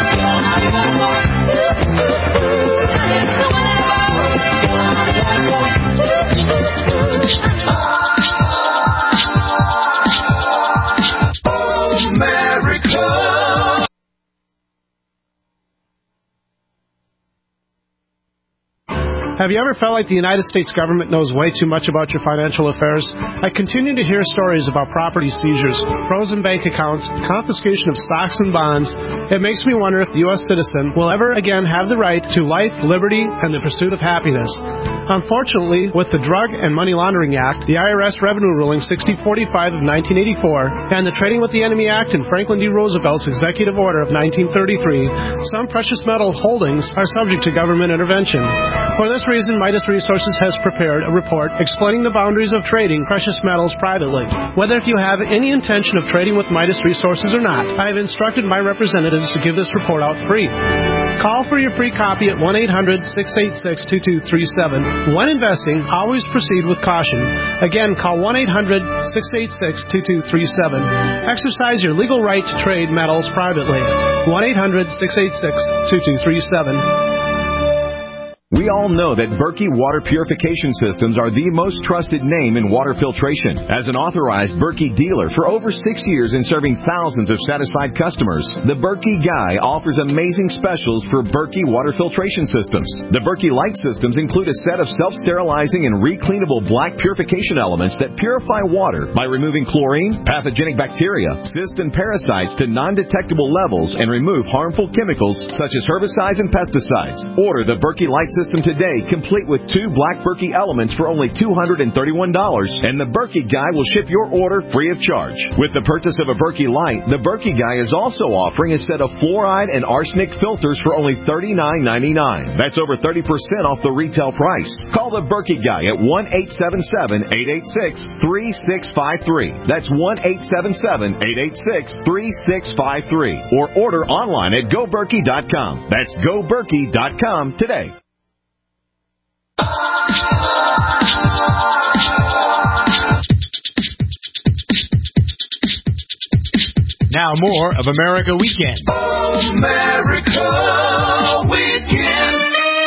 Have you ever felt like the United States government knows way too much about your financial affairs? I continue to hear stories about property seizures, frozen bank accounts, confiscation of stocks and bonds. It makes me wonder if the U S citizen will ever again have the right to life, liberty, and the pursuit of happiness. Unfortunately, with the Drug and Money Laundering Act, the I R S Revenue Ruling sixty forty-five of nineteen eighty-four, and the Trading with the Enemy Act and Franklin D. Roosevelt's Executive Order of nineteen thirty-three, some precious metal holdings are subject to government intervention. For this reason, Midas Resources has prepared a report explaining the boundaries of trading precious metals privately. Whether if you have any intention of trading with Midas Resources or not, I have instructed my representatives to give this report out free. Call for your free copy at one eight hundred six eight six two two three seven. When investing, always proceed with caution. Again, call one eight hundred six eight six two two three seven. Exercise your legal right to trade metals privately. one eight hundred six eight six two two three seven. We all know that Berkey Water Purification Systems are the most trusted name in water filtration. As an authorized Berkey dealer for over six years and serving thousands of satisfied customers, the Berkey Guy offers amazing specials for Berkey Water Filtration Systems. The Berkey Light Systems include a set of self-sterilizing and recleanable black purification elements that purify water by removing chlorine, pathogenic bacteria, cysts, and parasites to non-detectable levels and remove harmful chemicals such as herbicides and pesticides. Order the Berkey Light System today, complete with two black Berkey elements for only two hundred thirty-one dollars, and the Berkey Guy will ship your order free of charge. With the purchase of a Berkey Light, the Berkey Guy is also offering a set of fluoride and arsenic filters for only thirty-nine ninety-nine. That's over thirty percent off the retail price. Call the Berkey Guy at one eight seven seven eight eight six three six five three. That's one eight seven seven eight eight six three six five three. Or order online at go berkey dot com. That's go berkey dot com today. Now more of America Weekend. America Weekend.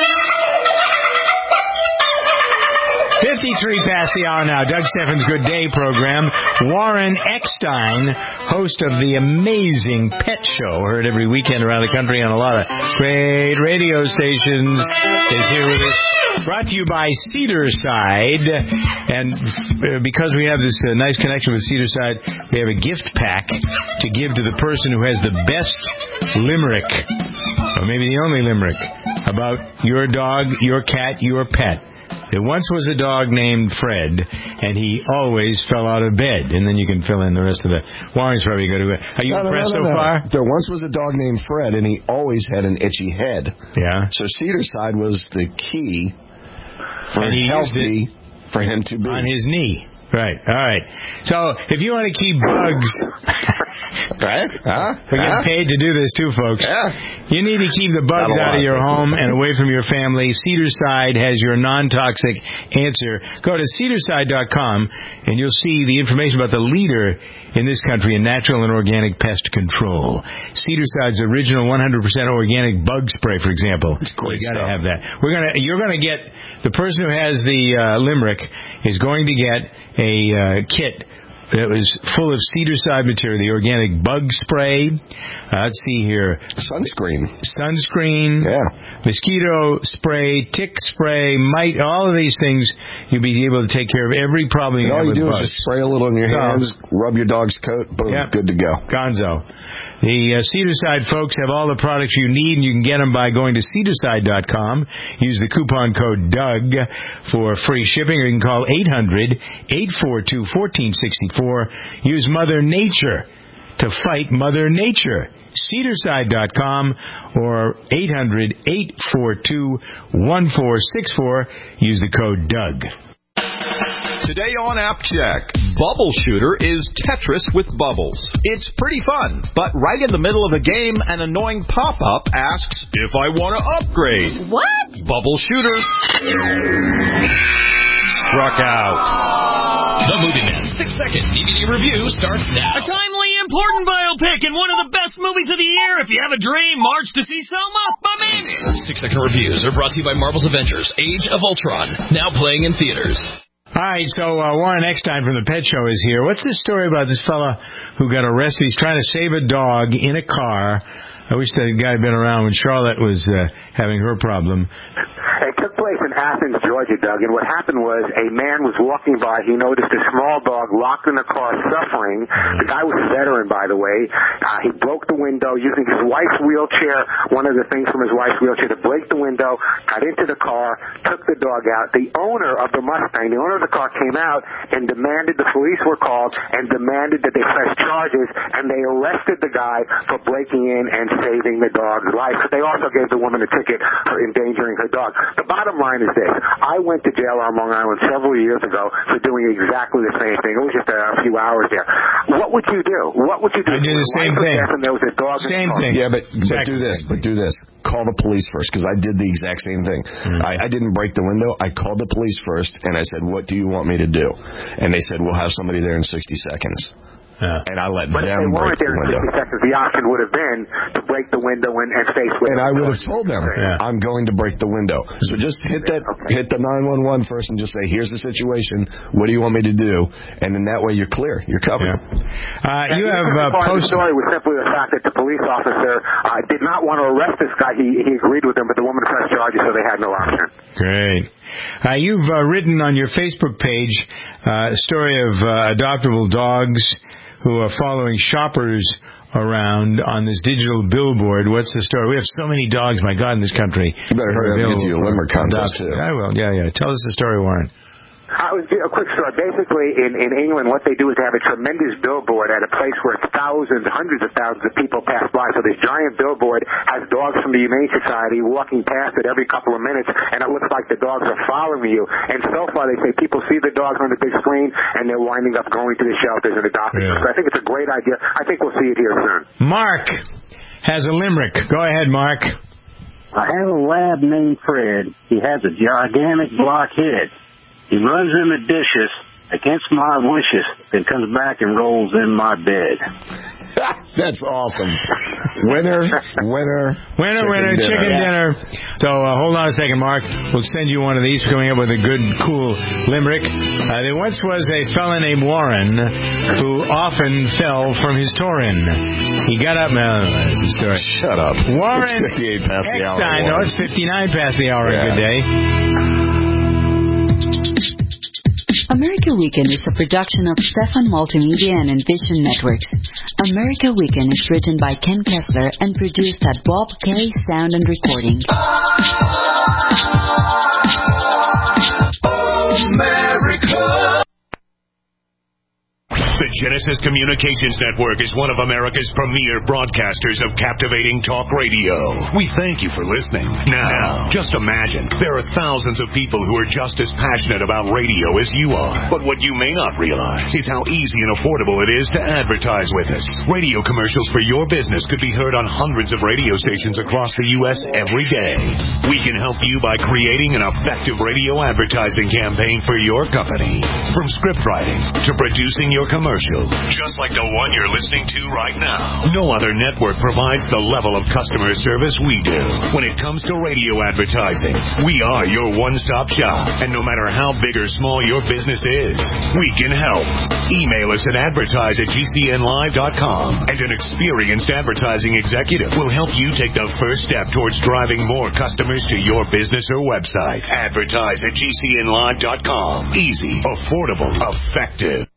fifty-three past the hour now. Doug Steffens' Good Day program. Warren Eckstein, host of the amazing Pet Show, heard every weekend around the country on a lot of great radio stations, is here with us. Brought to you by Cedarside. And because we have this uh, nice connection with Cedarside, we have a gift pack to give to the person who has the best limerick, or maybe the only limerick, about your dog, your cat, your pet. There once was a dog named Fred, and he always fell out of bed. And then you can fill in the rest of the... Warren's probably going to... Are you no, impressed no, no, so no. far? There once was a dog named Fred, and he always had an itchy head. Yeah. So Cedarside was the key for and he healthy for him to be. On his knee. Right. All right. So if you want to keep bugs... right? Huh? We're getting huh? paid to do this, too, folks. Yeah. You need to keep the bugs out of your home and away from your family. Cedarside has your non-toxic answer. Go to cedarside dot com, and you'll see the information about the leader in this country in natural and organic pest control. Cedarside's original one hundred percent organic bug spray, for example. It's great You got to stuff. have that. We're gonna, you're going to get... The person who has the uh, limerick is going to get a uh, kit that was full of Cedarside material, the organic bug spray. Uh, let's see here. Sunscreen. Sunscreen. Yeah. Mosquito spray, tick spray, mite, all of these things, you'll be able to take care of every problem you And have all you with do bugs. is just spray a little on your hands, rub your dog's coat, boom, Yep. good to go. Gonzo. The uh, Cedarside folks have all the products you need, and you can get them by going to cedarside dot com. Use the coupon code Doug for free shipping, or you can call eight hundred, eight four two, one four six four. Use Mother Nature to fight Mother Nature. cedarside dot com or eight hundred, eight four two, one four six four. Use the code Doug. Today on App Check, Bubble Shooter is Tetris with bubbles. It's pretty fun, but right in the middle of a game, an annoying pop-up asks if I want to upgrade. What? Bubble Shooter struck out. The Movie Man six-second D V D review starts now. A timely, important biopic and one of the best movies of the year. If you have a dream, march to see Selma. I'm in. Six-second reviews are brought to you by Marvel's Avengers: Age of Ultron, now playing in theaters. All right, so uh, Warren Eckstein from the Pet Show is here. What's this story about this fella who got arrested? He's trying to save a dog in a car. I wish that guy had been around when Charlotte was uh, having her problem. It took place in Athens, Georgia, Doug, and what happened was a man was walking by. He noticed a small dog locked in the car suffering. The guy was a veteran, by the way. Uh, he broke the window using his wife's wheelchair, one of the things from his wife's wheelchair, to break the window, got into the car, took the dog out. The owner of the Mustang, the owner of the car came out and demanded, the police were called, and demanded that they press charges, and they arrested the guy for breaking in and saving the dog's life. But they also gave the woman a ticket for endangering her dog. The bottom line is this. I went to jail on Long Island several years ago for doing exactly the same thing. It was just a few hours there. What would you do? What would you do? I do the same thing. And there was a dog same thing. Yeah, but, but do this. But do this. Call the police first, because I did the exact same thing. Mm. I, I didn't break the window. I called the police first, and I said, what do you want me to do? And they said, we'll have somebody there in sixty seconds. Yeah. And I let but them if they break weren't there the window. in sixty seconds, the option would have been to break the window and, and face with And it. I would have told them, yeah. I'm going to break the window. So just hit that, okay. hit the nine one one first and just say, here's the situation. What do you want me to do? And then that way you're clear. You're covered. Yeah. Uh, you have uh, part posted... of the story was simply the fact that the police officer uh, did not want to arrest this guy. He, he agreed with him, but the woman pressed charges, so they had no option. Great. Uh, you've uh, written on your Facebook page uh, a story of uh, adoptable dogs who are following shoppers around on this digital billboard. What's the story? We have so many dogs, my God, in this country. You better hurry up and get to your limerick contest, too. I will, yeah, yeah. Tell us the story, Warren. I was a quick story. Basically, in, in England, what they do is they have a tremendous billboard at a place where thousands, hundreds of thousands of people pass by. So this giant billboard has dogs from the Humane Society walking past it every couple of minutes, and it looks like the dogs are following you. And so far, they say people see the dogs on the big screen, and they're winding up going to the shelters and adopting them. Yeah. So I think it's a great idea. I think we'll see it here soon. Mark has a limerick. Go ahead, Mark. I have a lab named Fred. He has a gigantic block head. He runs in the dishes against my wishes, then comes back and rolls in my bed. That's awesome. Winner, winner, winner, chicken winner, dinner. chicken dinner. So uh, hold on a second, Mark. We'll send you one of these for coming up with a good, cool limerick. Uh, there once was a fella named Warren who often fell from his Taurin. He got up. No, that's the story. Shut up. Warren it's fifty-eight past the hour. Eckstein. No, it's fifty-nine past the hour. Yeah. Good day. America Weekend is a production of Stefan Multimedia and Envision Networks. America Weekend is written by Ken Kessler and produced at Bob K Sound and Recording. America. The Genesis Communications Network is one of America's premier broadcasters of captivating talk radio. We thank you for listening. Now, just imagine, there are thousands of people who are just as passionate about radio as you are. But what you may not realize is how easy and affordable it is to advertise with us. Radio commercials for your business could be heard on hundreds of radio stations across the U S every day. We can help you by creating an effective radio advertising campaign for your company. From script writing to producing your commercial. Just like the one you're listening to right now. No other network provides the level of customer service we do. When it comes to radio advertising, we are your one-stop shop. And no matter how big or small your business is, we can help. Email us at advertise at G C N live dot com, and an experienced advertising executive will help you take the first step towards driving more customers to your business or website. Advertise at G C N live dot com. Easy, affordable, effective.